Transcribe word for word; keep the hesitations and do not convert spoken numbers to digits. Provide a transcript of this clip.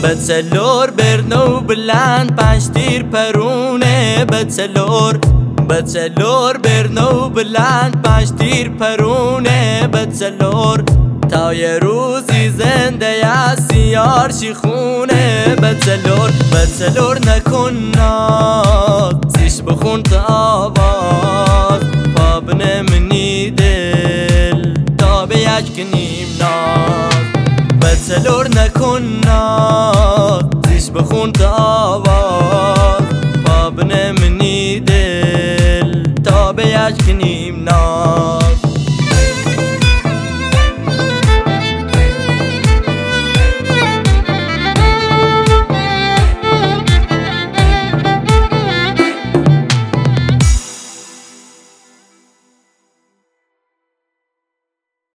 بتسلور برنو بلند پنج تیر پرونه بتسلور بتسلور برنو بلند پنج تیر پرونه بتسلور تا یه روزی زنده یا سیار شی خونه بتسلور بتسلور نکن ناز زیش بخون تا آواز پا بنه منی دل تا به یک کنیم ناز بتسلور نکن ناز زیش بخون تا آواز